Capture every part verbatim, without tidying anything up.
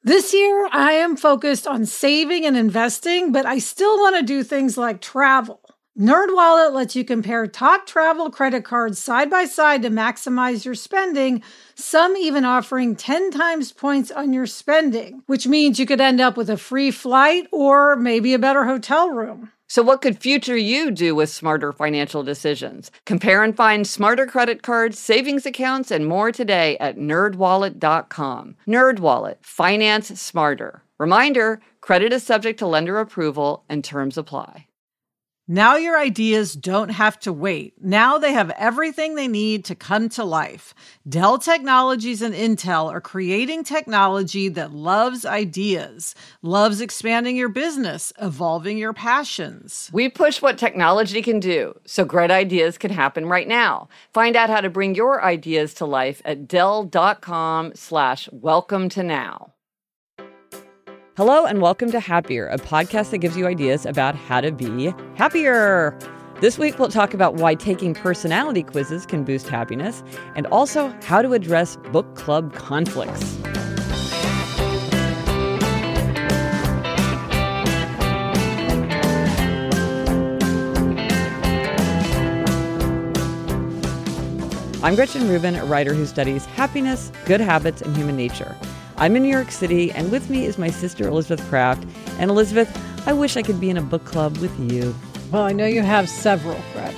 This year, I am focused on saving and investing, but I still want to do things like travel. NerdWallet lets you compare top travel credit cards side by side to maximize your spending, some even offering ten times points on your spending, which means you could end up with a free flight or maybe a better hotel room. So what could future you do with smarter financial decisions? Compare and find smarter credit cards, savings accounts, and more today at nerd wallet dot com. NerdWallet. Finance smarter. Reminder, credit is subject to lender approval and terms apply. Now your ideas don't have to wait. Now they have everything they need to come to life. Dell Technologies and Intel are creating technology that loves ideas, loves expanding your business, evolving your passions. We push what technology can do, so great ideas can happen right now. Find out how to bring your ideas to life at dell.com slash welcome to now. Hello and welcome to Happier, a podcast that gives you ideas about how to be happier. This week, we'll talk about why taking personality quizzes can boost happiness and also how to address book club conflicts. I'm Gretchen Rubin, a writer who studies happiness, good habits, and human nature. I'm in New York City, and with me is my sister, Elizabeth Craft. And Elizabeth, I wish I could be in a book club with you. Well, I know you have several, Brett.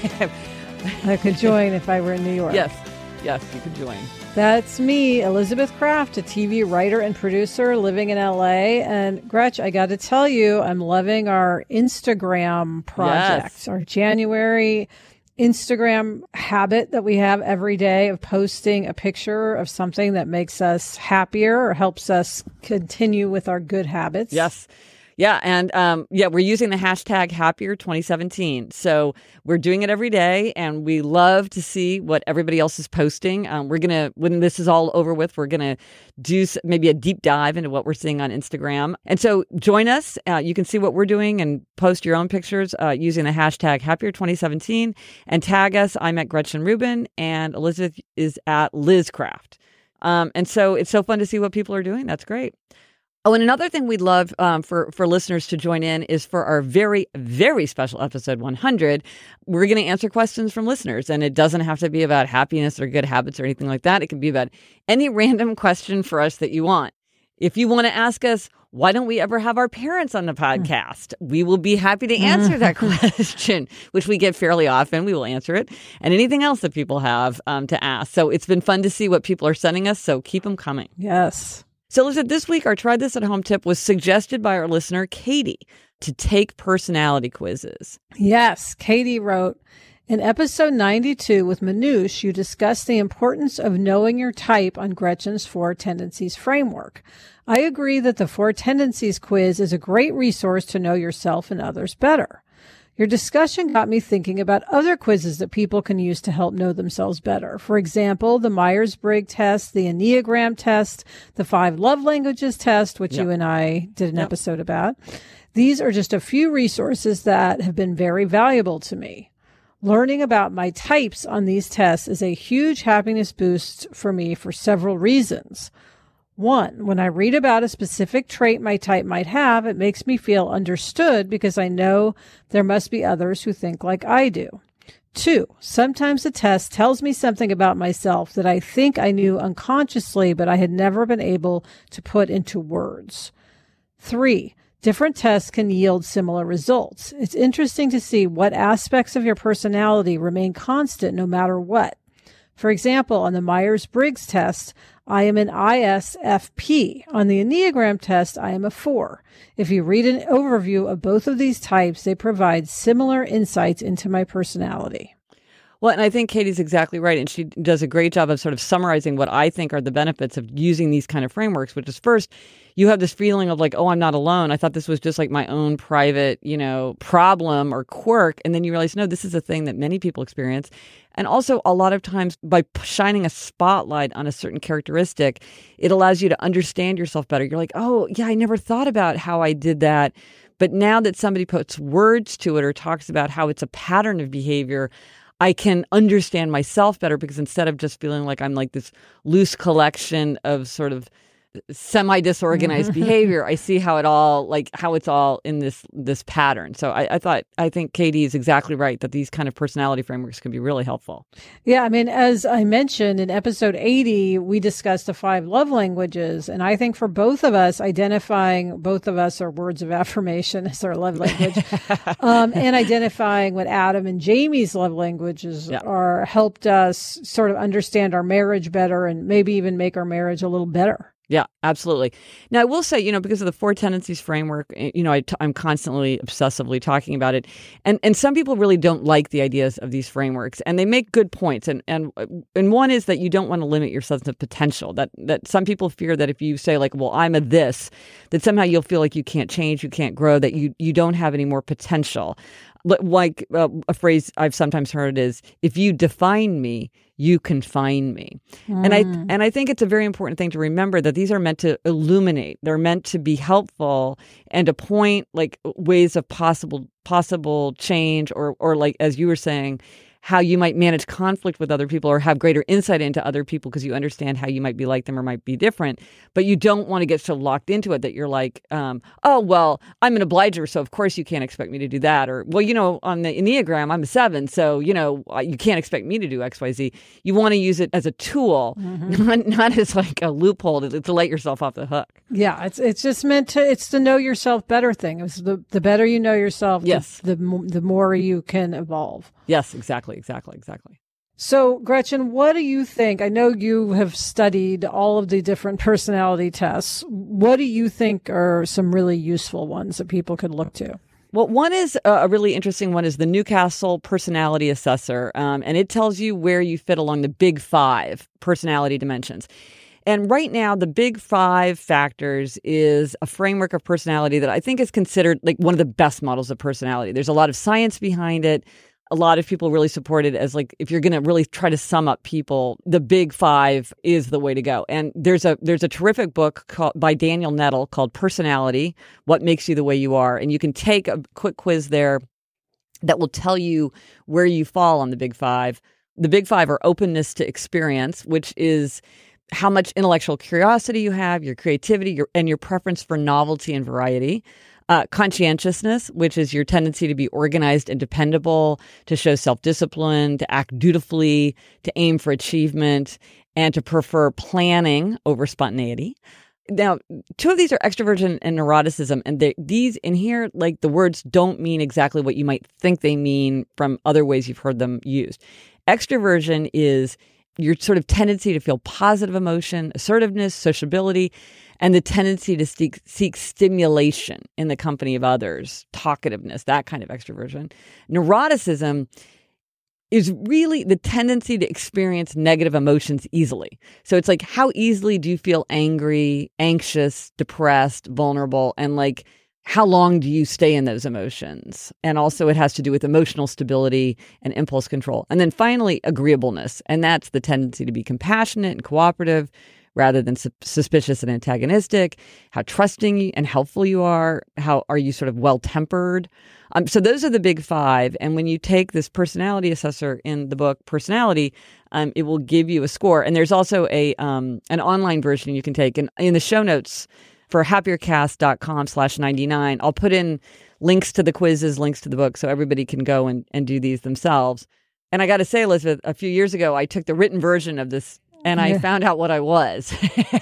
I could join if I were in New York. Yes, yes, you could join. That's me, Elizabeth Craft, a T V writer and producer living in L A. And Gretch, I got to tell you, I'm loving our Instagram project, yes. our January Instagram habit that we have every day of posting a picture of something that makes us happier or helps us continue with our good habits. Yes. Yeah. And um, yeah, we're using the hashtag Happier twenty seventeen. So we're doing it every day, and we love to see what everybody else is posting. Um, we're going to, when this is all over with, we're going to do maybe a deep dive into what we're seeing on Instagram. And so join us. Uh, you can see what we're doing and post your own pictures uh, using the hashtag Happier twenty seventeen and tag us. I'm at Gretchen Rubin, and Elizabeth is at Liz Craft. Um, and so it's so fun to see what people are doing. That's great. Oh, and another thing we'd love um, for, for listeners to join in is for our very, very special episode one hundred. We're going to answer questions from listeners, and it doesn't have to be about happiness or good habits or anything like that. It can be about any random question for us that you want. If you want to ask us, why don't we ever have our parents on the podcast? We will be happy to answer that question, which we get fairly often. We will answer it. And anything else that people have um, to ask. So it's been fun to see what people are sending us, so keep them coming. Yes. So listen, this week, our Try This at Home tip was suggested by our listener, Katie, to take personality quizzes. Yes, Katie wrote, in episode ninety-two with Manoush, you discussed the importance of knowing your type on Gretchen's Four Tendencies framework. I agree that the Four Tendencies quiz is a great resource to know yourself and others better. Your discussion got me thinking about other quizzes that people can use to help know themselves better. For example, the Myers-Briggs test, the Enneagram test, the Five Love Languages test, which yep. you and I did an yep. episode about. These are just a few resources that have been very valuable to me. Learning about my types on these tests is a huge happiness boost for me for several reasons. One, when I read about a specific trait my type might have, it makes me feel understood because I know there must be others who think like I do. Two, sometimes the test tells me something about myself that I think I knew unconsciously, but I had never been able to put into words. Three, different tests can yield similar results. It's interesting to see what aspects of your personality remain constant no matter what. For example, on the Myers-Briggs test, I am an I S F P. On the Enneagram test, I am a four. If you read an overview of both of these types, they provide similar insights into my personality. Well, and I think Katie's exactly right. And she does a great job of sort of summarizing what I think are the benefits of using these kind of frameworks, which is first, you have this feeling of like, oh, I'm not alone. I thought this was just like my own private, you know, problem or quirk. And then you realize, no, this is a thing that many people experience. And also a lot of times by shining a spotlight on a certain characteristic, it allows you to understand yourself better. You're like, oh, yeah, I never thought about how I did that. But now that somebody puts words to it or talks about how it's a pattern of behavior, I can understand myself better because instead of just feeling like I'm like this loose collection of sort of semi-disorganized behavior. I see how it all, like how it's all in this this pattern. So I, I thought, I think Katie is exactly right that these kind of personality frameworks can be really helpful. Yeah, I mean, as I mentioned in episode eighty, we discussed the five love languages. And I think for both of us, identifying both of us are words of affirmation as our love language, um, and identifying what Adam and Jamie's love languages yeah. are helped us sort of understand our marriage better and maybe even make our marriage a little better. Yeah, absolutely. Now, I will say, you know, because of the Four Tendencies framework, you know, I t- I'm constantly obsessively talking about it. And and some people really don't like the ideas of these frameworks, and they make good points. And and and one is that you don't want to limit your sense of potential. That that some people fear that if you say like, well, I'm a this, that somehow you'll feel like you can't change, you can't grow, that you you don't have any more potential. Like uh, a phrase I've sometimes heard is, if you define me, you confine me. Mm. And I and I think it's a very important thing to remember that these are meant to illuminate. They're meant to be helpful and to point like ways of possible possible change, or or like, as you were saying, how you might manage conflict with other people or have greater insight into other people because you understand how you might be like them or might be different. But you don't want to get so locked into it that you're like, um, oh, well, I'm an obliger, so of course you can't expect me to do that. Or, well, you know, on the Enneagram, I'm a seven, so, you know, you can't expect me to do X, Y, Z. You want to use it as a tool, mm-hmm. not, not as like a loophole to, to let yourself off the hook. Yeah, it's it's just meant to, it's the know yourself better thing. It's the, the better you know yourself, yes. the, the, the more you can evolve. Yes, exactly, exactly, exactly. So, Gretchen, what do you think? I know you have studied all of the different personality tests. What do you think are some really useful ones that people could look to? Well, one is uh, a really interesting one is the Newcastle Personality Assessor, um, and it tells you where you fit along the big five personality dimensions. And right now, the big five factors is a framework of personality that I think is considered like one of the best models of personality. There's a lot of science behind it. A lot of people really support it as like, if you're going to really try to sum up people, the big five is the way to go. And there's a there's a terrific book called, by Daniel Nettle called Personality, What Makes You the Way You Are. And you can take a quick quiz there that will tell you where you fall on the big five. The big five are openness to experience, which is how much intellectual curiosity you have, your creativity, your, and your preference for novelty and variety. Uh, conscientiousness, which is your tendency to be organized and dependable, to show self-discipline, to act dutifully, to aim for achievement, and to prefer planning over spontaneity. Now, two of these are extroversion and neuroticism, and they, these in here, like the words don't mean exactly what you might think they mean from other ways you've heard them used. Extroversion is your sort of tendency to feel positive emotion, assertiveness, sociability, and the tendency to seek, seek stimulation in the company of others, talkativeness, that kind of extroversion. Neuroticism is really the tendency to experience negative emotions easily. So it's like, how easily do you feel angry, anxious, depressed, vulnerable, and like, how long do you stay in those emotions? And also it has to do with emotional stability and impulse control. And then finally, agreeableness. And that's the tendency to be compassionate and cooperative rather than su- suspicious and antagonistic, how trusting and helpful you are, how are you sort of well-tempered. Um, so those are the big five. And when you take this personality assessor in the book Personality, um, it will give you a score. And there's also a um, an online version you can take. And in the show notes for happiercast.com slash 99, I'll put in links to the quizzes, links to the book, so everybody can go and, and do these themselves. And I got to say, Elizabeth, a few years ago, I took the written version of this and I yeah. found out what I was.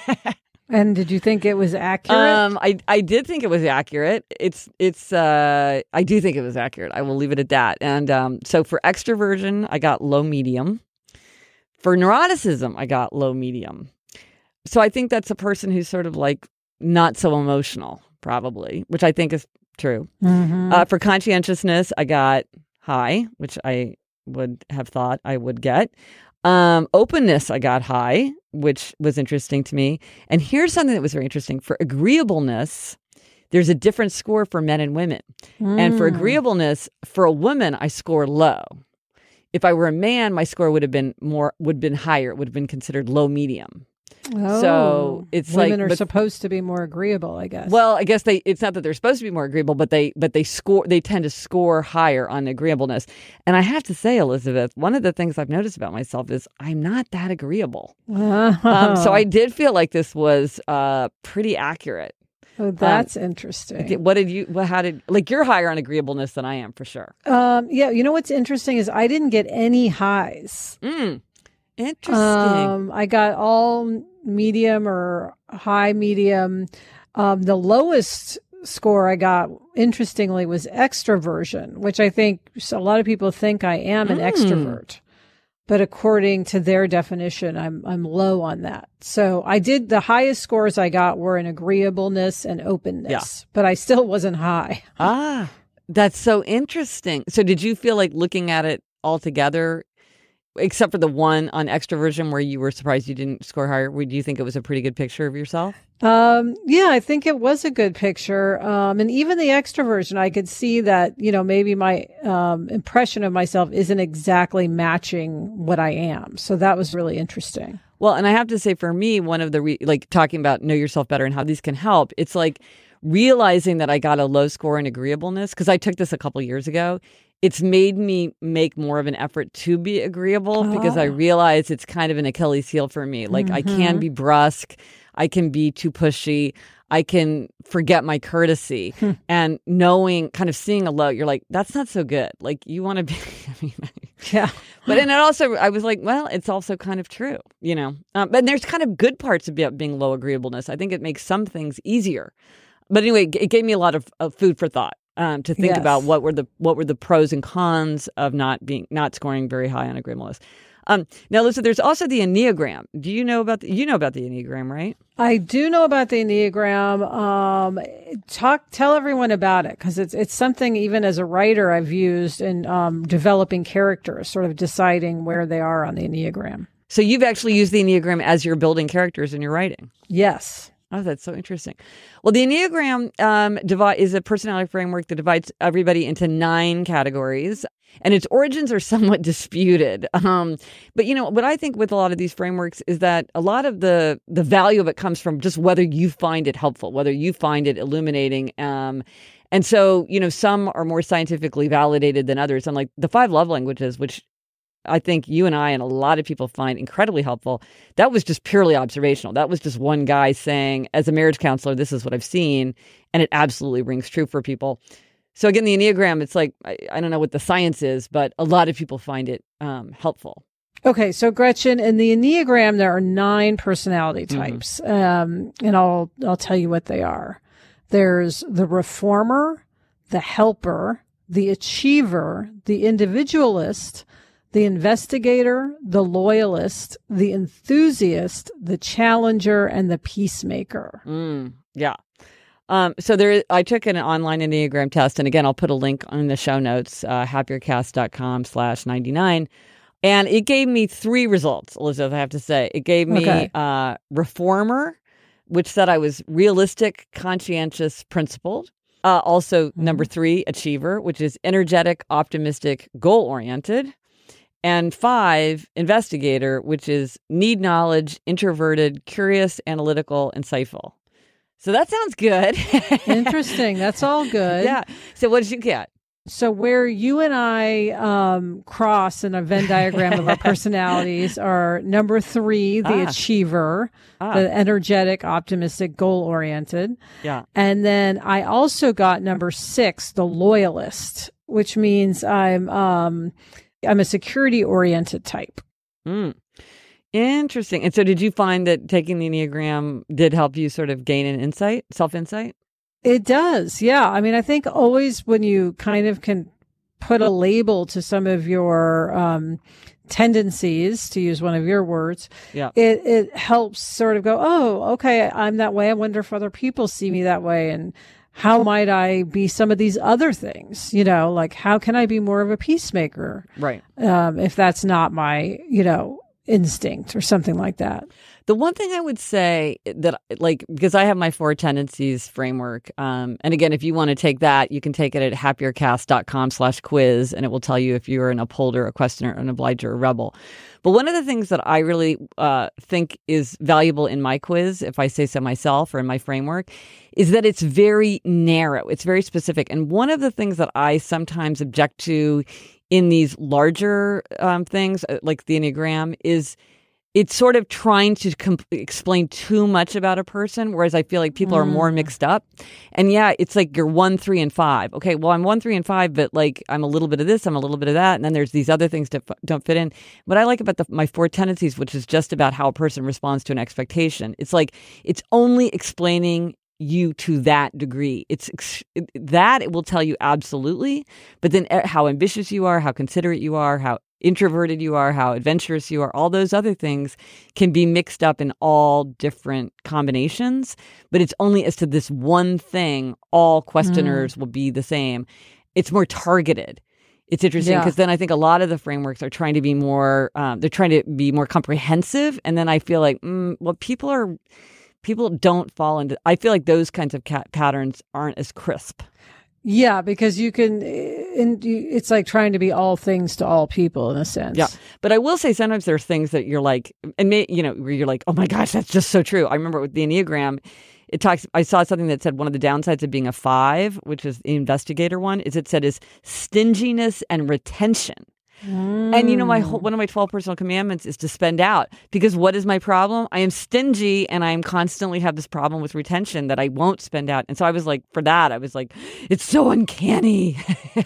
And did you think it was accurate? Um, I I did think it was accurate. It's it's uh I do think it was accurate. I will leave it at that. And um, so for extroversion, I got low medium. For neuroticism, I got low medium. So I think that's a person who's sort of like not so emotional, probably, which I think is true. Mm-hmm. Uh, for conscientiousness, I got high, which I would have thought I would get. Um, openness, I got high, which was interesting to me. And here's something that was very interesting. For agreeableness, there's a different score for men and women. Mm. And for agreeableness, for a woman, I score low. If I were a man, my score would have been more, would have been higher. It would have been considered low medium. Oh, so it's women like are but, supposed to be more agreeable, I guess. Well, I guess they it's not that they're supposed to be more agreeable, but they but they score they tend to score higher on agreeableness. And I have to say, Elizabeth, one of the things I've noticed about myself is I'm not that agreeable. Oh. Um, so I did feel like this was uh, pretty accurate. Oh, that's um, interesting. What did you? What, how did like you're higher on agreeableness than I am for sure. Um, yeah, you know what's interesting is I didn't get any highs. Mm, interesting. Um, I got all medium or high medium. Um, the lowest score I got, interestingly, was extroversion, which I think a lot of people think I am an Mm. extrovert. But according to their definition, I'm I'm low on that. So I did the highest scores I got were in agreeableness and openness, Yeah. but I still wasn't high. Ah, that's so interesting. So did you feel like looking at it all together, except for the one on extroversion where you were surprised you didn't score higher, would you think it was a pretty good picture of yourself? Um, yeah, I think it was a good picture. Um, and even the extroversion, I could see that, you know, maybe my um, impression of myself isn't exactly matching what I am. So that was really interesting. Well, and I have to say for me, one of the, re- like talking about know yourself better and how these can help, it's like realizing that I got a low score in agreeableness, because I took this a couple years ago. It's made me make more of an effort to be agreeable because I Ah. realize it's kind of an Achilles heel for me. Like I can be brusque. I can be too pushy. I can forget my courtesy. And knowing, kind of seeing a low, you're like, that's not so good. Like you want to be, I mean, Yeah. but and it also, I was like, well, it's also kind of true, you know. Um, but there's kind of good parts about being low agreeableness. I think it makes some things easier. But anyway, it gave me a lot of, of food for thought. Um, to think Yes. about what were the what were the pros and cons of not being not scoring very high on agreeableness. Um, now, listen, there's also the Enneagram. Do you know about the, you know about the Enneagram, right? I do know about the Enneagram. Um, talk, tell everyone about it, because it's it's something even as a writer I've used in um, developing characters, sort of deciding where they are on the Enneagram. So you've actually used the Enneagram as you're building characters in your writing. Yes. Oh, that's so interesting. Well, the Enneagram um, divide is a personality framework that divides everybody into nine categories, and its origins are somewhat disputed. Um, but you know what I think with a lot of these frameworks is that a lot of the the value of it comes from just whether you find it helpful, whether you find it illuminating. Um, and so, you know, some are more scientifically validated than others. And like the five love languages, which I think you and I and a lot of people find incredibly helpful. That was just purely observational. That was just one guy saying, as a marriage counselor, this is what I've seen. And it absolutely rings true for people. So again, the Enneagram, it's like, I, I don't know what the science is, but a lot of people find it um, helpful. Okay, so Gretchen, in the Enneagram, there are nine personality types, mm-hmm. um, and I'll I'll tell you what they are. There's the reformer, the helper, the achiever, the individualist, the investigator, the loyalist, the enthusiast, the challenger, and the peacemaker. Mm, yeah. Um, so there, I took an online Enneagram test, and again, I'll put a link on the show notes, uh, happiercast.com slash 99. And it gave me three results, Elizabeth, I have to say. It gave me Okay. uh, reformer, which said I was realistic, conscientious, principled. Uh, also, mm-hmm. number three, achiever, which is energetic, optimistic, goal-oriented. And five, investigator, which is need knowledge, introverted, curious, analytical, insightful. So that sounds good. Interesting. That's all good. Yeah. So what did you get? So where you and I um, cross in a Venn diagram of our personalities are number three, the Ah. achiever, Ah. the energetic, optimistic, goal-oriented. Yeah. And then I also got number six, the loyalist, which means I'm um, I'm a security-oriented type. Mm. Interesting. And so did you find that taking the Enneagram did help you sort of gain an insight, self-insight? It does. Yeah. I mean, I think always when you kind of can put a label to some of your um, tendencies, to use one of your words, Yeah. it, it helps sort of go, oh, okay, I'm that way. I wonder if other people see me that way. And how might I be some of these other things? You know, like how can I be more of a peacemaker? Right. Um, if that's not my, you know, instinct or something like that. The one thing I would say that, like, because I have my four tendencies framework, um, and again, if you want to take that, you can take it at happiercast.com slash quiz, and it will tell you if you're an upholder, a questioner, an obliger, a rebel. But one of the things that I really uh, think is valuable in my quiz, if I say so myself, or in my framework, is that it's very narrow. It's very specific. And one of the things that I sometimes object to in these larger um, things, like the Enneagram, is it's sort of trying to com- explain too much about a person, whereas I feel like people mm. are more mixed up. And yeah, it's like you're one, three, and five. Okay, well, I'm one, three, and five, but like I'm a little bit of this, I'm a little bit of that, and then there's these other things that f- don't fit in. What I like about the, my four tendencies, which is just about how a person responds to an expectation, it's like it's only explaining you to that degree. It's ex- that it will tell you absolutely, but then how ambitious you are, how considerate you are, how introverted you are, how adventurous you are, all those other things can be mixed up in all different combinations, but it's only as to this one thing, all questioners mm. will be the same. It's more targeted. It's interesting because yeah. then I think a lot of the frameworks are trying to be more, um, they're trying to be more comprehensive. And then I feel like, mm, well, people are, people don't fall into, I feel like those kinds of cat patterns aren't as crisp. Yeah, because you can, and it's like trying to be all things to all people in a sense. Yeah, but I will say sometimes there's things that you're like, and may, you know, where you're like, oh my gosh, that's just so true. I remember with the Enneagram, it talks. I saw something that said one of the downsides of being a five, which is the investigator one, is it said is stinginess and retention. Mm. And you know, my whole, one of my twelve personal commandments is to spend out, because what is my problem? I am stingy, and I am constantly have this problem with retention that I won't spend out. And so I was like, for that, I was like, it's so uncanny.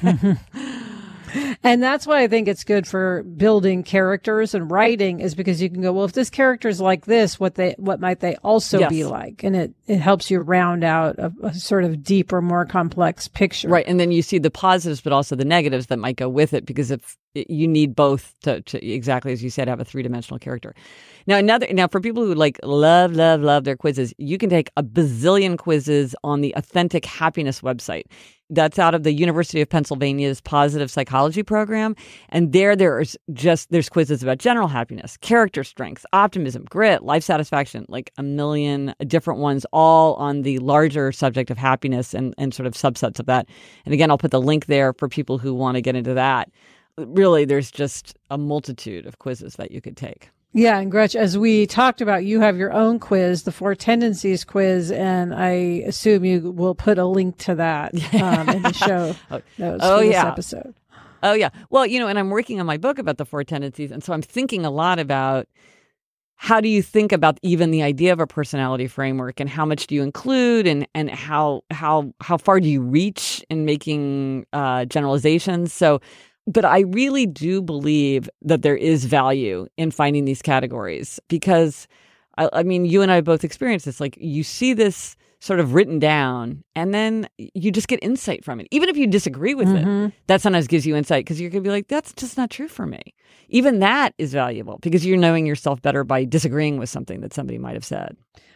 And that's why I think it's good for building characters and writing, is because you can go, well, if this character is like this, what they, what might they also yes. be like? And it, it helps you round out a, a sort of deeper, more complex picture. Right. And then you see the positives, but also the negatives that might go with it, because if you need both to, to exactly as you said, have a three-dimensional character. Now, another, now for people who like love, love, love their quizzes, you can take a bazillion quizzes on the Authentic Happiness website. That's out of the University of Pennsylvania's Positive Psychology program. And there, there's just, there's quizzes about general happiness, character strengths, optimism, grit, life satisfaction, like a million different ones, all on the larger subject of happiness and, and sort of subsets of that. And again, I'll put the link there for people who want to get into that. Really, there's just a multitude of quizzes that you could take. Yeah, and Gretch, as we talked about, you have your own quiz, the Four Tendencies quiz, and I assume you will put a link to that um, in the show notes oh, for this yeah. episode. Oh, yeah. Well, you know, and I'm working on my book about the Four Tendencies, and so I'm thinking a lot about how do you think about even the idea of a personality framework, and how much do you include, and and how how how far do you reach in making uh, generalizations? So. But I really do believe that there is value in finding these categories, because, I, I mean, you and I both experienced this. Like, you see this sort of written down, and then you just get insight from it. Even if you disagree with mm-hmm. it, that sometimes gives you insight, because you're going to be like, that's just not true for me. Even that is valuable, because you're knowing yourself better by disagreeing with something that somebody might have said.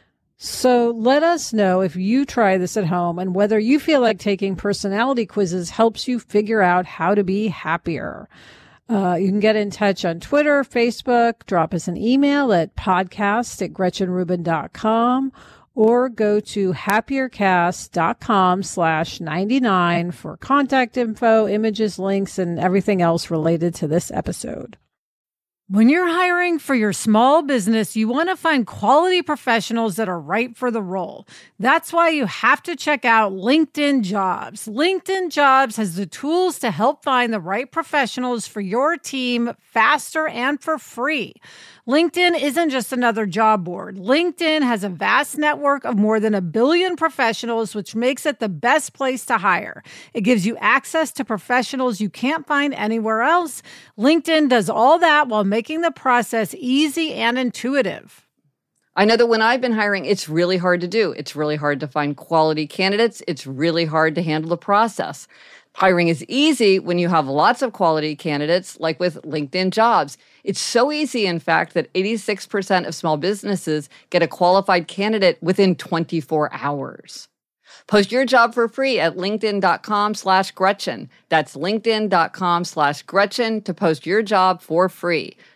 So let us know if you try this at home and whether you feel like taking personality quizzes helps you figure out how to be happier. Uh, you can get in touch on Twitter, Facebook, drop us an email at podcast at gretchen rubin dot com, or go to happiercast.com slash 99 for contact info, images, links, and everything else related to this episode. When you're hiring for your small business, you want to find quality professionals that are right for the role. That's why you have to check out LinkedIn Jobs. LinkedIn Jobs has the tools to help find the right professionals for your team faster and for free. LinkedIn isn't just another job board. LinkedIn has a vast network of more than a billion professionals, which makes it the best place to hire. It gives you access to professionals you can't find anywhere else. LinkedIn does all that while making the process easy and intuitive. I know that when I've been hiring, it's really hard to do. It's really hard to find quality candidates. It's really hard to handle the process. Hiring is easy when you have lots of quality candidates, like with LinkedIn Jobs. It's so easy, in fact, that eighty-six percent of small businesses get a qualified candidate within twenty-four hours. Post your job for free at linkedin.com slash Gretchen. That's linkedin.com slash Gretchen to post your job for free.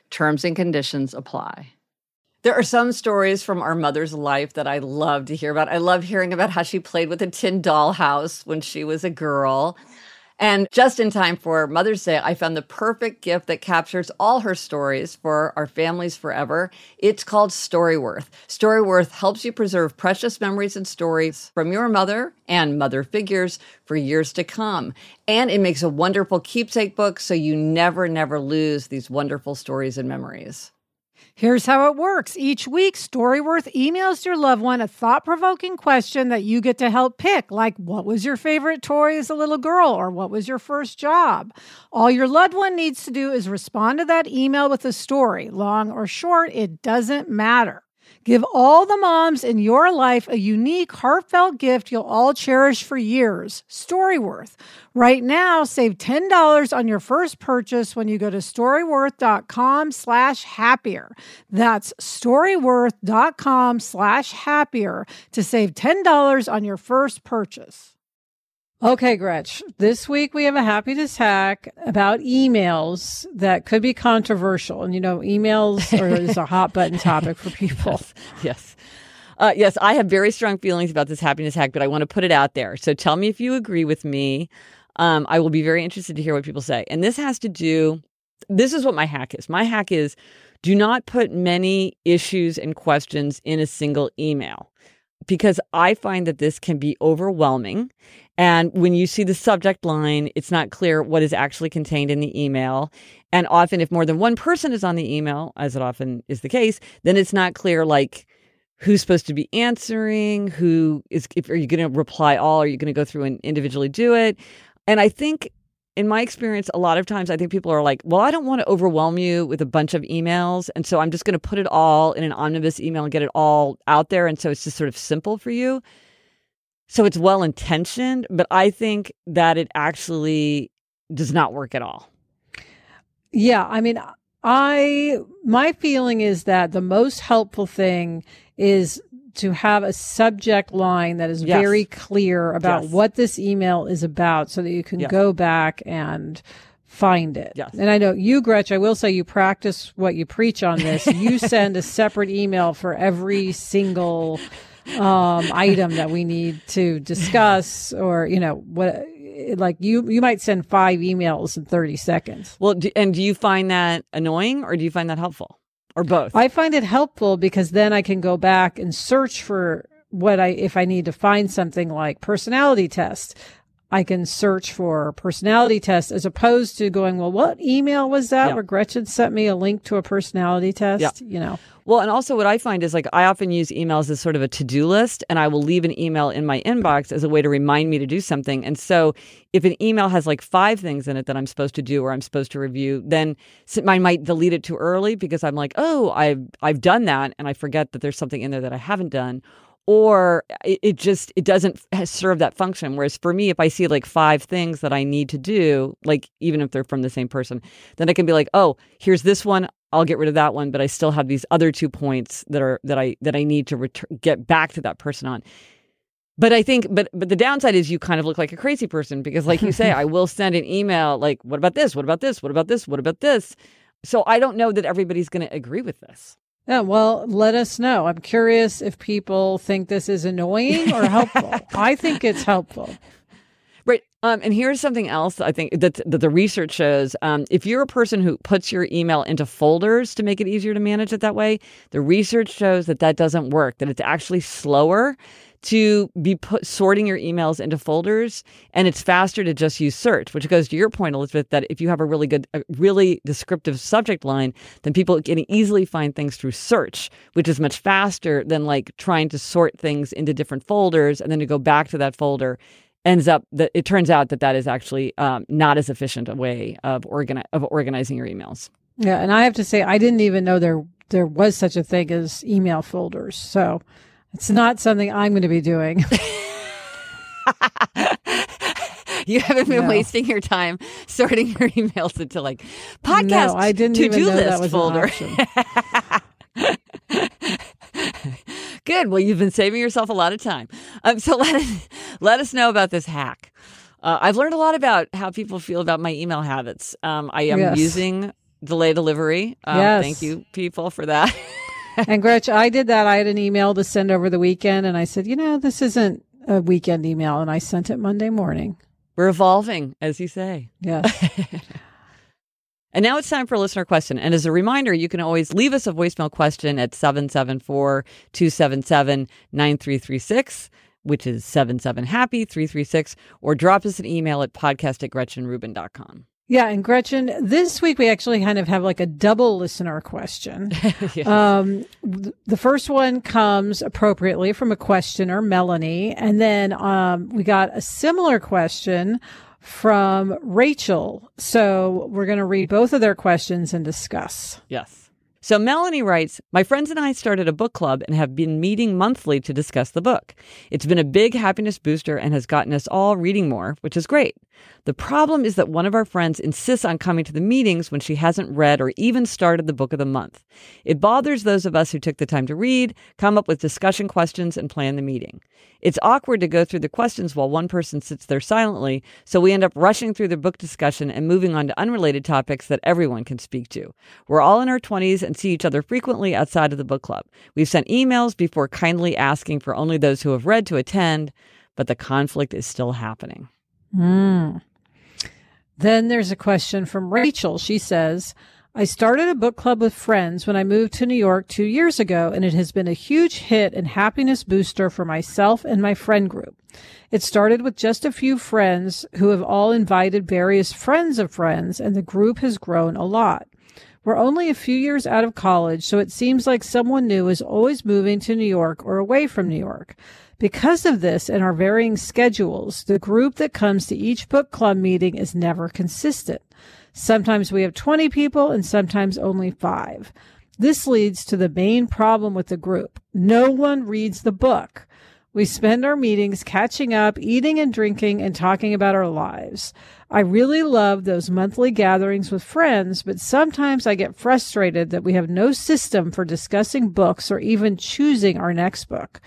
Terms and conditions apply. There are some stories from our mother's life that I love to hear about. I love hearing about how she played with a tin dollhouse when she was a girl. And just in time for Mother's Day, I found the perfect gift that captures all her stories for our families forever. It's called Storyworth. Storyworth helps you preserve precious memories and stories from your mother and mother figures for years to come. And it makes a wonderful keepsake book so you never, never lose these wonderful stories and memories. Here's how it works. Each week, Storyworth emails your loved one a thought-provoking question that you get to help pick, like what was your favorite toy as a little girl, or what was your first job? All your loved one needs to do is respond to that email with a story. Long or short, it doesn't matter. Give all the moms in your life a unique, heartfelt gift you'll all cherish for years. Storyworth. Right now, save ten dollars on your first purchase when you go to storyworth.com slash happier. That's storyworth.com slash happier to save ten dollars on your first purchase. Okay, Gretch, this week we have a happiness hack about emails that could be controversial. And, you know, emails are is a hot button topic for people. Yes. Yes. Uh, yes, I have very strong feelings about this happiness hack, but I want to put it out there. So tell me if you agree with me. Um, I will be very interested to hear what people say. And this has to do, this is what my hack is. My hack is do not put many issues and questions in a single email, because I find that this can be overwhelming. And when you see the subject line, it's not clear what is actually contained in the email. And often if more than one person is on the email, as it often is the case, then it's not clear, like, who's supposed to be answering, who is, if are you going to reply all, are you going to go through and individually do it? And I think in my experience, a lot of times I think people are like, well, I don't want to overwhelm you with a bunch of emails. And so I'm just going to put it all in an omnibus email and get it all out there. And so it's just sort of simple for you. So it's well-intentioned, but I think that it actually does not work at all. Yeah. I mean, I, my feeling is that the most helpful thing is to have a subject line that is Yes. very clear about Yes. what this email is about so that you can Yes. go back and find it. Yes. And I know you, Gretch, I will say you practice what you preach on this. You send a separate email for every single um, item that we need to discuss, or, you know, what, like you, you might send five emails in thirty seconds. Well, do, and do you find that annoying or do you find that helpful, or both? I find it helpful because then I can go back and search for what I, if I need to find something like personality test, I can search for personality test as opposed to going, well, what email was that Yeah. where Gretchen sent me a link to a personality test? Yeah. You know, Well, and also what I find is, like, I often use emails as sort of a to-do list, and I will leave an email in my inbox as a way to remind me to do something. And so if an email has like five things in it that I'm supposed to do or I'm supposed to review, then I might delete it too early because I'm like, oh, I've, I've done that, and I forget that there's something in there that I haven't done. Or it, it just, it doesn't serve that function. Whereas for me, if I see like five things that I need to do, like even if they're from the same person, then I can be like, oh, here's this one. I'll get rid of that one, but I still have these other two points that are that I that I need to ret- get back to that person on. But I think, but but the downside is you kind of look like a crazy person because, like you say, I will send an email like, what about this? What about this? What about this? What about this? So I don't know that everybody's going to agree with this. yeah, well, let us know. I'm curious if people think this is annoying or helpful. I think it's helpful. Right. Um, and here's something else I think that, that the research shows. Um, if you're a person who puts your email into folders to make it easier to manage it that way, the research shows that that doesn't work, that it's actually slower to be put, sorting your emails into folders, and it's faster to just use search, which goes to your point, Elizabeth, that if you have a really good, a really descriptive subject line, then people can easily find things through search, which is much faster than like trying to sort things into different folders and then to go back to that folder. Ends up that it turns out that that is actually um, not as efficient a way of organi- of organizing your emails. Yeah, and I have to say, I didn't even know there there was such a thing as email folders. So it's not something I'm going to be doing. You haven't been No. wasting your time sorting your emails into like podcast No, I didn't to-do even know list that was folder. an option. Good. Well, you've been saving yourself a lot of time. Um, so let us, let us know about this hack. Uh, I've learned a lot about how people feel about my email habits. Um, I am Yes. using delay delivery. Um, Yes. Thank you, people, for that. And Gretchen, I did that. I had an email to send over the weekend, and I said, you know, this isn't a weekend email, and I sent it Monday morning. We're evolving, as you say. Yes. And now it's time for a listener question. And as a reminder, you can always leave us a voicemail question at seven seven four, two seven seven, nine three three six, which is seven seven happy three three six, or drop us an email at podcast at gretchen rubin dot com. Yeah, and Gretchen, this week we actually kind of have like a double listener question. Yes. Um, th- the first one comes appropriately from a questioner, Melanie, and then um, we got a similar question from Rachel. So we're going to read both of their questions and discuss. Yes. So Melanie writes, my friends and I started a book club and have been meeting monthly to discuss the book. It's been a big happiness booster and has gotten us all reading more, which is great. The problem is that one of our friends insists on coming to the meetings when she hasn't read or even started the book of the month. It bothers those of us who took the time to read, come up with discussion questions, and plan the meeting. It's awkward to go through the questions while one person sits there silently, so we end up rushing through the book discussion and moving on to unrelated topics that everyone can speak to. We're all in our twenties and see each other frequently outside of the book club. We've sent emails before kindly asking for only those who have read to attend, but the conflict is still happening. Mm. Then there's a question from Rachel. She says, I started a book club with friends when I moved to New York two years ago, and it has been a huge hit and happiness booster for myself and my friend group. It started with just a few friends who have all invited various friends of friends, and the group has grown a lot. We're only a few years out of college, so it seems like someone new is always moving to New York or away from New York. Because of this and our varying schedules, the group that comes to each book club meeting is never consistent. Sometimes we have twenty people and sometimes only five. This leads to the main problem with the group. No one reads the book. We spend our meetings catching up, eating and drinking, and talking about our lives. I really love those monthly gatherings with friends, but sometimes I get frustrated that we have no system for discussing books or even choosing our next book.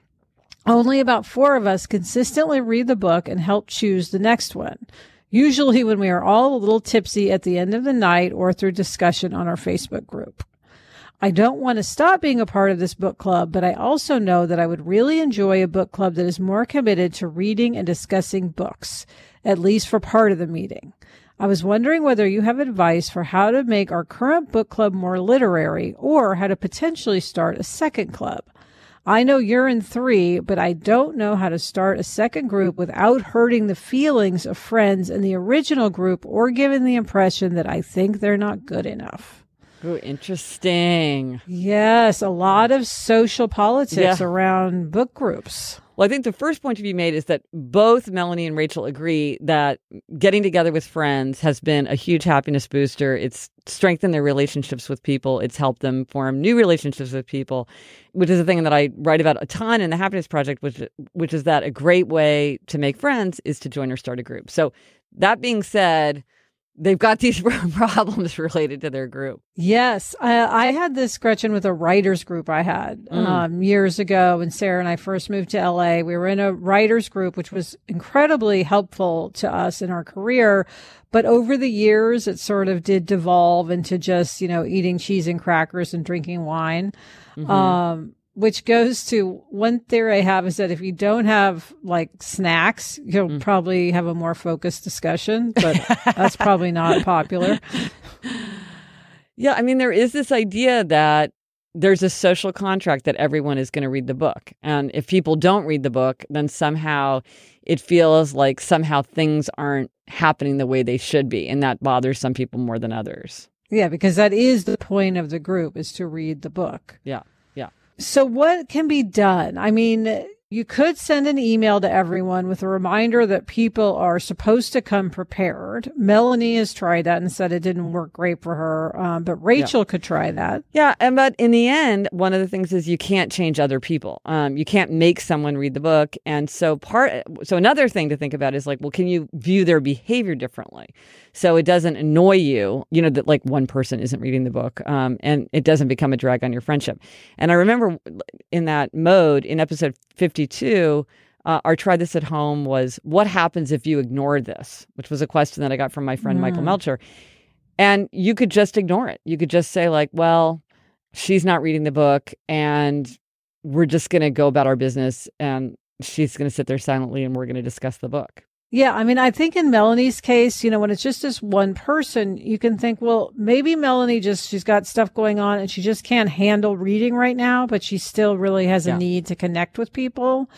Only about four of us consistently read the book and help choose the next one, usually when we are all a little tipsy at the end of the night or through discussion on our Facebook group. I don't want to stop being a part of this book club, but I also know that I would really enjoy a book club that is more committed to reading and discussing books, at least for part of the meeting. I was wondering whether you have advice for how to make our current book club more literary or how to potentially start a second club. I know you're in three, but I don't know how to start a second group without hurting the feelings of friends in the original group or giving the impression that I think they're not good enough. Ooh, interesting. Yes, a lot of social politics Yeah. around book groups. Well, I think the first point to be made is that both Melanie and Rachel agree that getting together with friends has been a huge happiness booster. It's strengthened their relationships with people. It's helped them form new relationships with people, which is a thing that I write about a ton in the Happiness Project, which, which is that a great way to make friends is to join or start a group. So that being said, they've got these problems related to their group. Yes. I, I had this, Gretchen, with a writers group I had Mm. um, years ago when Sarah and I first moved to L A. We were in a writers group, which was incredibly helpful to us in our career. But over the years, it sort of did devolve into just, you know, eating cheese and crackers and drinking wine. Mm-hmm. Um, which goes to one theory I have is that if you don't have like snacks, you'll Mm. probably have a more focused discussion, but that's probably not popular. Yeah, I mean, there is this idea that there's a social contract that everyone is going to read the book. And if people don't read the book, then somehow it feels like somehow things aren't happening the way they should be. And that bothers some people more than others. Yeah, because that is the point of the group, is to read the book. Yeah, yeah. So what can be done? I mean, you could send an email to everyone with a reminder that people are supposed to come prepared. Melanie has tried that and said it didn't work great for her, um, but Rachel yeah. could try that. Yeah, and but in the end, one of the things is you can't change other people. Um, you can't make someone read the book, and so part. So another thing to think about is like, well, can you view their behavior differently, so it doesn't annoy you? You know that like one person isn't reading the book, um, and it doesn't become a drag on your friendship. And I remember in that mode in episode fifty-two, uh, our Try This at Home was, what happens if you ignore this? Which was a question that I got from my friend mm. Michael Melcher. And you could just ignore it. You could just say like, well, she's not reading the book and we're just going to go about our business and she's going to sit there silently and we're going to discuss the book. Yeah. I mean, I think in Melanie's case, you know, when it's just this one person, you can think, well, maybe Melanie just, she's got stuff going on and she just can't handle reading right now, but she still really has a Yeah. need to connect with people.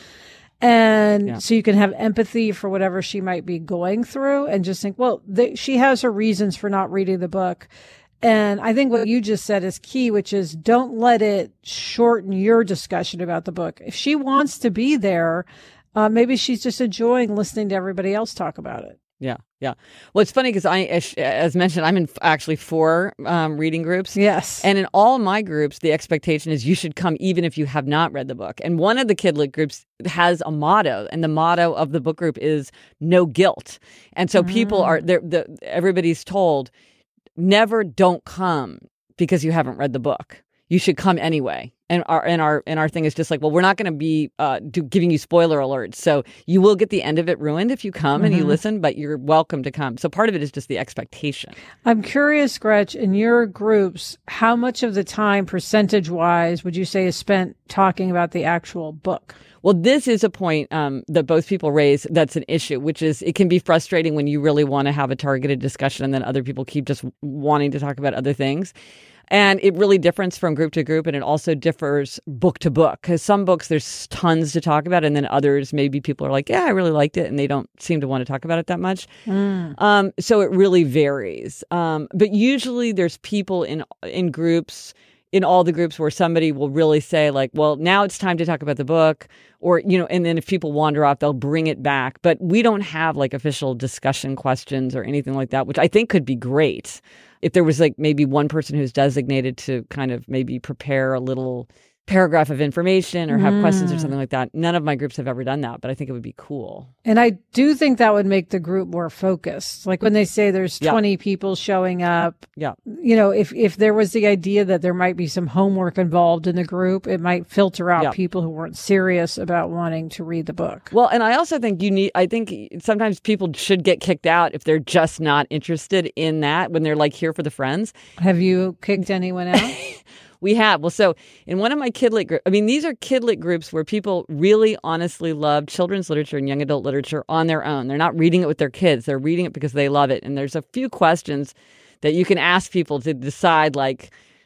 And Yeah. so you can have empathy for whatever she might be going through and just think, well, they, she has her reasons for not reading the book. And I think what you just said is key, which is don't let it shorten your discussion about the book. If she wants to be there, uh, maybe she's just enjoying listening to everybody else talk about it. Yeah, yeah. Well, it's funny because I, as, as mentioned, I'm in actually four um, reading groups. Yes. And in all my groups, the expectation is you should come even if you have not read the book. And one of the Kidlit groups has a motto, and the motto of the book group is no guilt. And so mm. people are, the, everybody's told, never don't come because you haven't read the book. You should come anyway. And our and our and our thing is just like, well, we're not going to be uh, do, giving you spoiler alerts. So you will get the end of it ruined if you come mm-hmm. and you listen, but you're welcome to come. So part of it is just the expectation. I'm curious, Gretch, in your groups, how much of the time, percentage-wise, would you say is spent talking about the actual book? Well, this is a point um, that both people raise that's an issue, which is it can be frustrating when you really want to have a targeted discussion and then other people keep just wanting to talk about other things. And it really differs from group to group, and it also differs book to book. Because some books, there's tons to talk about, and then others, maybe people are like, yeah, I really liked it, and they don't seem to want to talk about it that much. Mm. Um, so it really varies. Um, but usually there's people in in groups, in all the groups, where somebody will really say, like, well, now it's time to talk about the book. Or, you know, and then if people wander off, they'll bring it back. But we don't have, like, official discussion questions or anything like that, which I think could be great. If there was like maybe one person who's designated to kind of maybe prepare a little paragraph of information or have mm. questions or something like that. None of my groups have ever done that, but I think it would be cool. And I do think that would make the group more focused. Like when they say there's twenty yeah. people showing up, yeah. you know, if, if there was the idea that there might be some homework involved in the group, it might filter out yeah. people who weren't serious about wanting to read the book. Well, and I also think you need, I think sometimes people should get kicked out if they're just not interested in that when they're like here for the friends. Have you kicked anyone out? We have. Well, so in one of my Kidlit groups, I mean, these are Kidlit groups where people really honestly love children's literature and young adult literature on their own. They're not reading it with their kids. They're reading it because they love it. And there's a few questions that you can ask people to decide, like,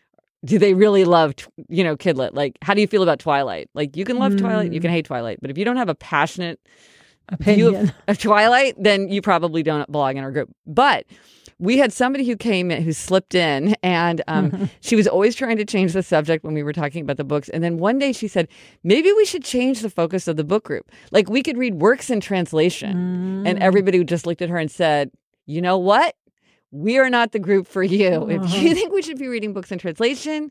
do they really love, you know, Kidlit? Like, how do you feel about Twilight? Like, you can love mm. Twilight, you can hate Twilight. But if you don't have a passionate opinion view of, of Twilight, then you probably don't belong in our group. But we had somebody who came in, who slipped in, and um, mm-hmm. she was always trying to change the subject when we were talking about the books. And then one day she said, maybe we should change the focus of the book group. Like, we could read works in translation. Mm. And everybody just looked at her and said, you know what? We are not the group for you. Uh-huh. If you think we should be reading books in translation,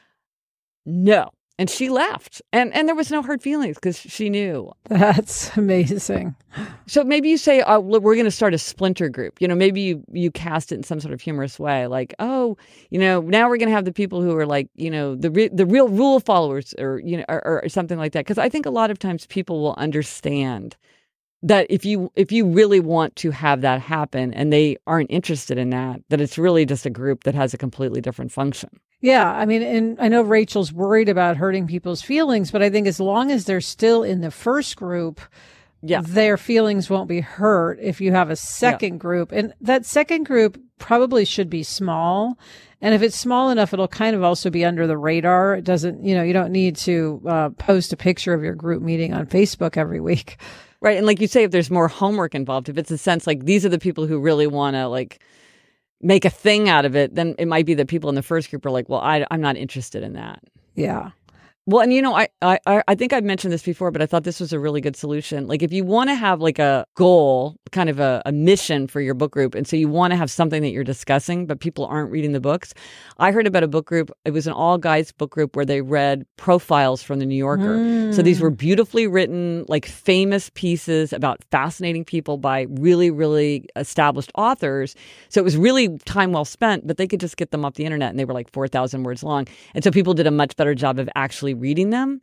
no. And she left. And and there was no hard feelings because she knew. That's amazing. So maybe you say, oh, look, we're going to start a splinter group. You know, maybe you, you cast it in some sort of humorous way. Like, oh, you know, now we're going to have the people who are like, you know, the re- the real rule followers or, you know, or, or something like that. Because I think a lot of times people will understand that if you if you really want to have that happen and they aren't interested in that, that it's really just a group that has a completely different function. Yeah, I mean, and I know Rachel's worried about hurting people's feelings, but I think as long as they're still in the first group, yeah. their feelings won't be hurt if you have a second yeah. group. And that second group probably should be small. And if it's small enough, it'll kind of also be under the radar. It doesn't, you know, you don't need to uh, post a picture of your group meeting on Facebook every week. Right. And like you say, if there's more homework involved, if it's a sense like these are the people who really want to like make a thing out of it, then it might be that people in the first group are like, well, I, I'm not interested in that. Yeah. Well, and you know, I, I I think I've mentioned this before, but I thought this was a really good solution. Like if you want to have like a goal, kind of a, a mission for your book group, and so you want to have something that you're discussing, but people aren't reading the books. I heard about a book group. It was an all guys book group where they read profiles from the New Yorker. Mm. So these were beautifully written, like famous pieces about fascinating people by really, really established authors. So it was really time well spent, but they could just get them off the internet and they were like four thousand words long. And so people did a much better job of actually reading them.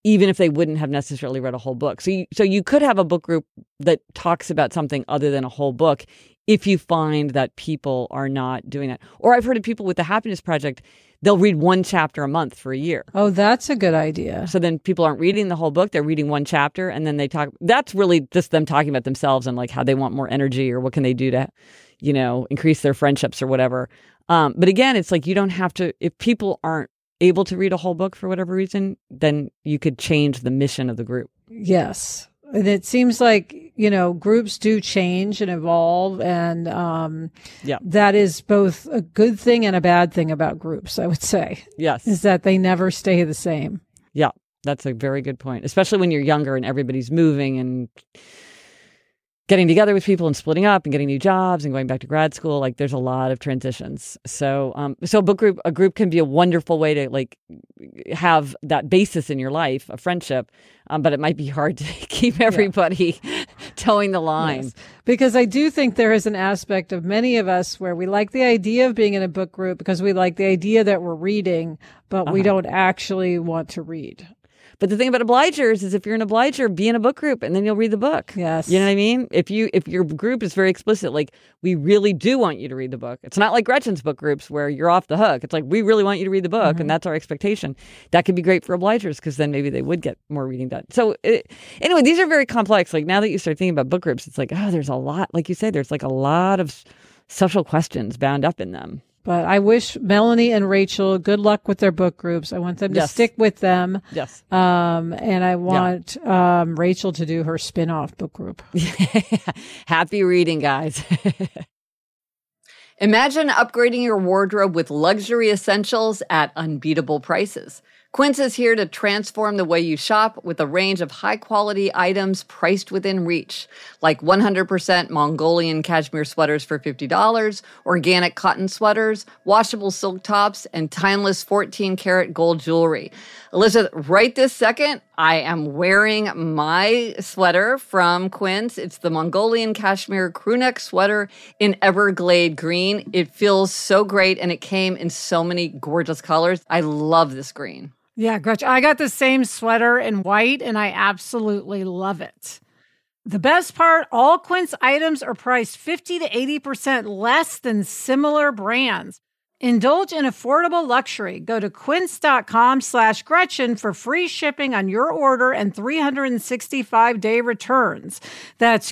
even if they wouldn't have necessarily read a whole book. So you, so you could have a book group that talks about something other than a whole book if you find that people are not doing that. Or I've heard of people with the Happiness Project, they'll read one chapter a month for a year. Oh, that's a good idea. So then people aren't reading the whole book, they're reading one chapter, and then they talk. That's really just them talking about themselves and like how they want more energy or what can they do to, you know, increase their friendships or whatever. Um, but again, it's like you don't have to, if people aren't able to read a whole book for whatever reason, then you could change the mission of the group. Yes. And it seems like, you know, groups do change and evolve. And um, yeah. that is both a good thing and a bad thing about groups, I would say. Yes. Is that they never stay the same. Yeah, that's a very good point, especially when you're younger and everybody's moving and getting together with people and splitting up and getting new jobs and going back to grad school. Like there's a lot of transitions. So, um, so a book group, a group can be a wonderful way to like have that basis in your life, a friendship. Um, but it might be hard to keep everybody yeah. towing the line. Yes. Because I do think there is an aspect of many of us where we like the idea of being in a book group because we like the idea that we're reading, but uh-huh. we don't actually want to read. But the thing about obligers is if you're an obliger, be in a book group and then you'll read the book. Yes. You know what I mean? If you if your group is very explicit, like we really do want you to read the book. It's not like Gretchen's book groups where you're off the hook. It's like we really want you to read the book mm-hmm. and that's our expectation. That could be great for obligers because then maybe they would get more reading done. So it, anyway, these are very complex. Like now that you start thinking about book groups, it's like, oh, there's a lot. Like you say, there's like a lot of social questions bound up in them. But I wish Melanie and Rachel good luck with their book groups. I want them to yes. stick with them. Yes. Um, and I want yeah. um, Rachel to do her spin-off book group. Happy reading, guys. Imagine upgrading your wardrobe with luxury essentials at unbeatable prices. Quince is here to transform the way you shop with a range of high-quality items priced within reach, like one hundred percent Mongolian cashmere sweaters for fifty dollars, organic cotton sweaters, washable silk tops, and timeless fourteen karat gold jewelry. Elizabeth, right this second, I am wearing my sweater from Quince. It's the Mongolian cashmere crewneck sweater in Everglade green. It feels so great, and it came in so many gorgeous colors. I love this green. Yeah, Gretchen, I got the same sweater in white, and I absolutely love it. The best part, all Quince items are priced fifty to eighty percent less than similar brands. Indulge in affordable luxury. Go to quince.com slash Gretchen for free shipping on your order and three hundred sixty-five day returns. That's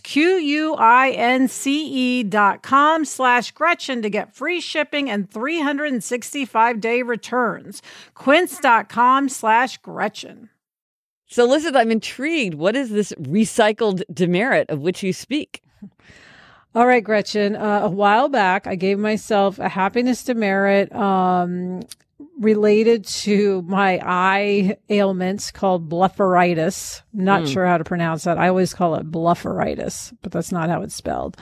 Q-U-I-N-C-E dot com slash Gretchen to get free shipping and three hundred sixty-five day returns. Quince.com slash Gretchen. So, Elizabeth, I'm intrigued. What is this recycled demerit of which you speak? All right, Gretchen. Uh, a while back, I gave myself a happiness demerit um, related to my eye ailments called blepharitis. Not mm. sure how to pronounce that. I always call it blepharitis, but that's not how it's spelled.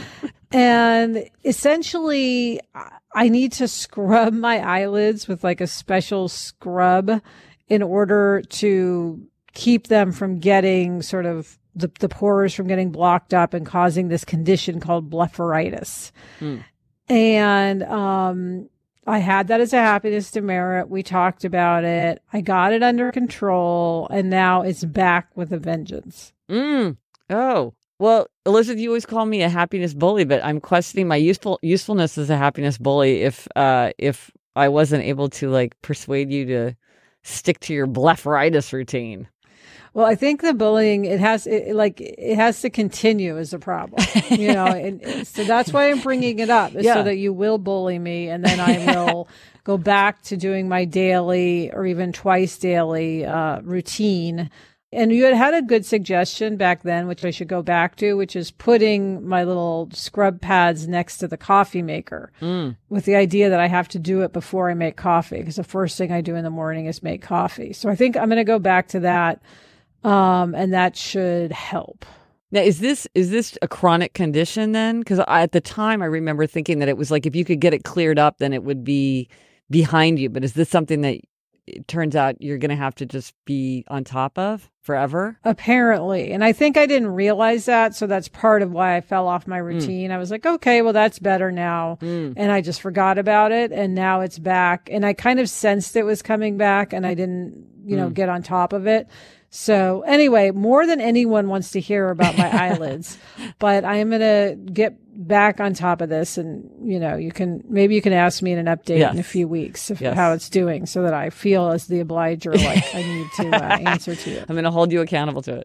And essentially, I need to scrub my eyelids with like a special scrub in order to keep them from getting sort of the, the pores from getting blocked up and causing this condition called blepharitis. Mm. And um, I had that as a happiness demerit. We talked about it. I got it under control, and now it's back with a vengeance. Mm. Oh, well, Elizabeth, you always call me a happiness bully, but I'm questioning my useful usefulness as a happiness bully if uh, if I wasn't able to like persuade you to stick to your blepharitis routine. Well, I think the bullying, it has, it, like, it has to continue as a problem, you know, and, and so that's why I'm bringing it up, is yeah. so that you will bully me, and then I will go back to doing my daily or even twice daily uh, routine. And you had had a good suggestion back then, which I should go back to, which is putting my little scrub pads next to the coffee maker mm. with the idea that I have to do it before I make coffee, because the first thing I do in the morning is make coffee. So I think I'm going to go back to that. Um, and that should help. Now, is this is this a chronic condition then? Because at the time, I remember thinking that it was like if you could get it cleared up, then it would be behind you. But is this something that it turns out you're going to have to just be on top of forever? Apparently. And I think I didn't realize that. So that's part of why I fell off my routine. Mm. I was like, okay, well, that's better now. Mm. And I just forgot about it. And now it's back. And I kind of sensed it was coming back, and I didn't you know, Mm. get on top of it. So anyway, more than anyone wants to hear about my eyelids, but I am going to get back on top of this. And, you know, you can, maybe you can ask me in an update Yes. in a few weeks of Yes. how it's doing so that I feel as the obliger like I need to uh, answer to you. I'm going to hold you accountable to it.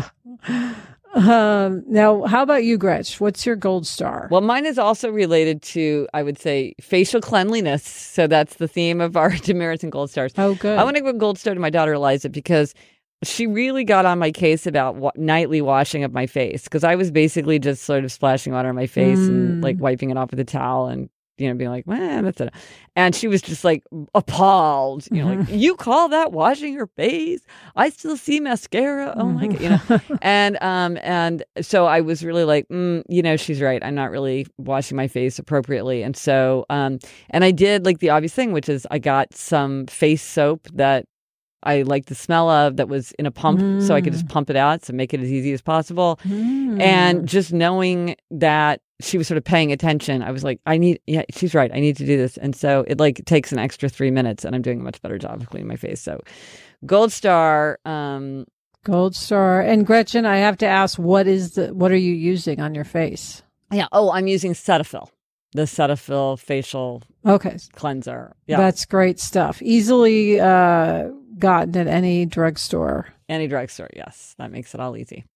Um, now, how about you, Gretch? What's your gold star? Well, mine is also related to, I would say, facial cleanliness. So that's the theme of our demerits and gold stars. Oh, good. I want to give a gold star to my daughter, Eliza, because she really got on my case about wa- nightly washing of my face, because I was basically just sort of splashing water on my face Mm. and like wiping it off with a towel and, you know, being like, well, that's it. And she was just like appalled, you know, like, you call that washing your face? I still see mascara. Oh my God, you know? and, um, and so I was really like, mm, you know, she's right. I'm not really washing my face appropriately. And so, um, and I did like the obvious thing, which is I got some face soap that I liked the smell of that was in a pump, Mm. so I could just pump it out, so make it as easy as possible. Mm. And just knowing that she was sort of paying attention, I was like, I need, yeah, she's right. I need to do this. And so it like takes an extra three minutes and I'm doing a much better job of cleaning my face. So gold star. Um, Gold star. And Gretchen, I have to ask, what is the, what are you using on your face? yeah. Oh, I'm using Cetaphil, the Cetaphil facial Okay. cleanser. Yeah. That's great stuff. Easily uh, gotten at any drugstore. Any drugstore. Yes. That makes it all easy.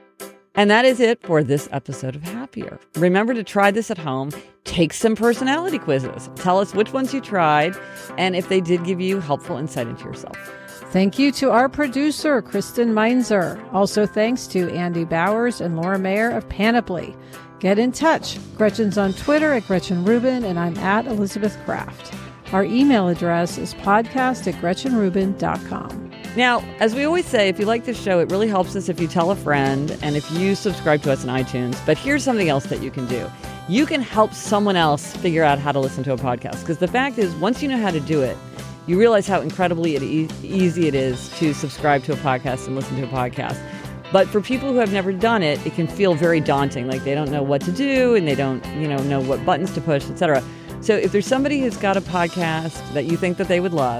And that is it for this episode of Happier. Remember to try this at home. Take some personality quizzes. Tell us which ones you tried and if they did give you helpful insight into yourself. Thank you to our producer, Kristen Meinzer. Also thanks to Andy Bowers and Laura Mayer of Panoply. Get in touch. Gretchen's on Twitter at Gretchen Rubin, and I'm at Elizabeth Kraft. Our email address is podcast at gretchen rubin dot com. Now, as we always say, if you like this show, it really helps us if you tell a friend and if you subscribe to us on iTunes. But here's something else that you can do. You can help someone else figure out how to listen to a podcast. Because the fact is, once you know how to do it, you realize how incredibly it e- easy it is to subscribe to a podcast and listen to a podcast. But for people who have never done it, it can feel very daunting. Like they don't know what to do and they don't, you know, know what buttons to push, et cetera. So if there's somebody who's got a podcast that you think that they would love,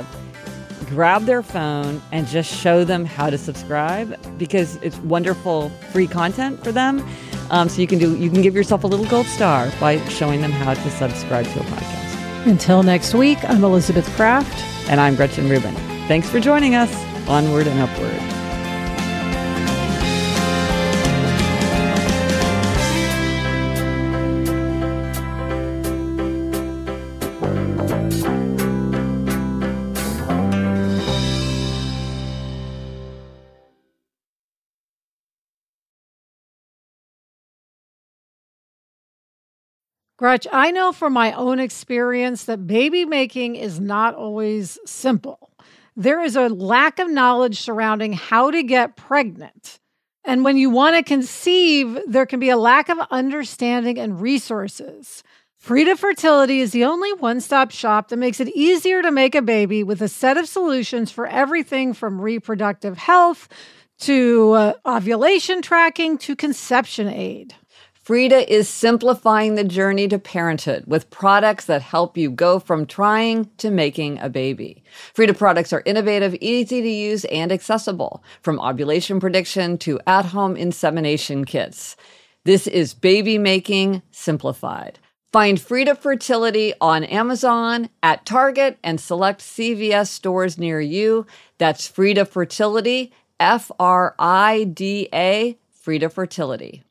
grab their phone and just show them how to subscribe, because it's wonderful free content for them. Um, so you can do, you can give yourself a little gold star by showing them how to subscribe to a podcast. Until next week, I'm Elizabeth Kraft. And I'm Gretchen Rubin. Thanks for joining us. Onward and upward. Gretch, I know from my own experience that baby making is not always simple. There is a lack of knowledge surrounding how to get pregnant. And when you want to conceive, there can be a lack of understanding and resources. Frida Fertility is the only one-stop shop that makes it easier to make a baby with a set of solutions for everything from reproductive health to uh, ovulation tracking to conception aid. Frida is simplifying the journey to parenthood with products that help you go from trying to making a baby. Frida products are innovative, easy to use, and accessible, from ovulation prediction to at-home insemination kits. This is baby making simplified. Find Frida Fertility on Amazon, at Target, and select C V S stores near you. That's Frida Fertility, F R I D A, Frida Fertility.